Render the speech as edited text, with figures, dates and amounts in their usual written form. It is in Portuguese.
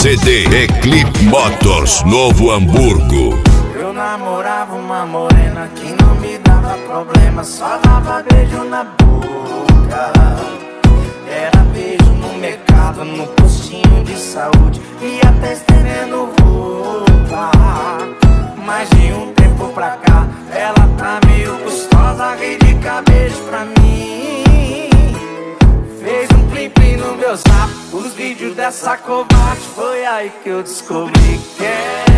CD Eclipse Motors, Novo Hamburgo. Eu namorava uma morena que não me dava problema, só dava beijo na boca. Era beijo no mercado, no postinho de saúde e até estendendo roupa. Mas de um tempo pra cá, ela tá meio gostosa, ridica beijo pra mim. Fez um plim-plim no meu zap, os vídeos dessa covarde, foi aí que eu descobri que é